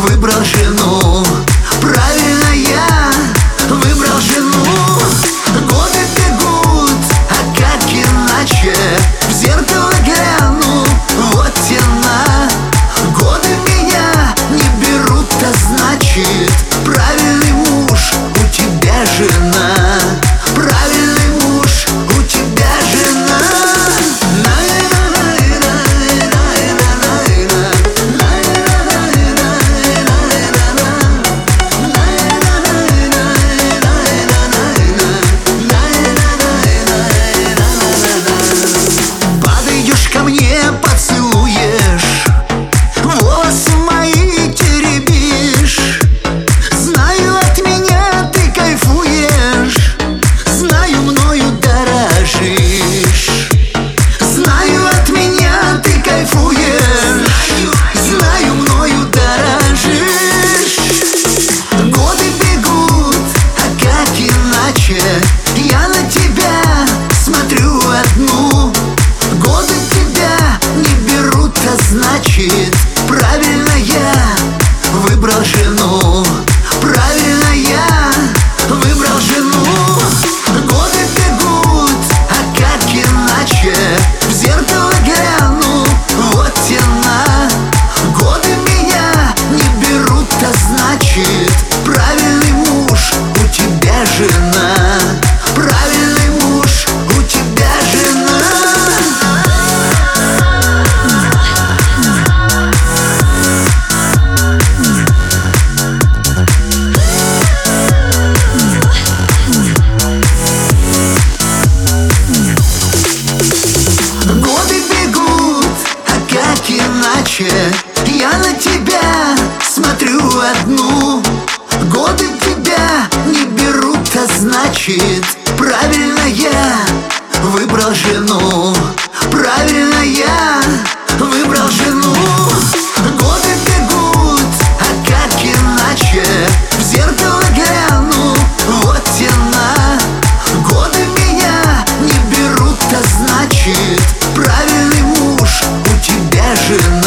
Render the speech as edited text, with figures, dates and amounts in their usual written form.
выбрал жену. Правильно я выбрал жену. Годы бегут, а как иначе? В зеркало гляну, вот тена. Годы меня не берут, а значит, правильный муж у тебя жена. Правильный муж у тебя жена. Подойдешь ко мне, поцелуешь, волосы мои теребишь. Знаю, от меня ты кайфуешь, знаю, мною дорожишь. Знаю, от меня ты кайфуешь, знаю, мною дорожишь. Годы бегут, а как иначе? Я на тебя смотрю одну. Годы тебя не берут, а значит, правильно я выбрал жену. Правильно я выбрал жену. Годы бегут, а как иначе? В зеркало гляну, вот тена. Годы меня не берут, а значит, правильный муж у тебя жена. Правильный муж у тебя жена. Годы бегут, а как иначе? Я на тебя смотрю одну. Годы тебя не берут, а значит, правильно я выбрал жену. Правильно я выбрал жену. Годы бегут, а как иначе? В зеркало гляну, вот тена. Годы меня не берут, а значит, правильный муж у тебя жена.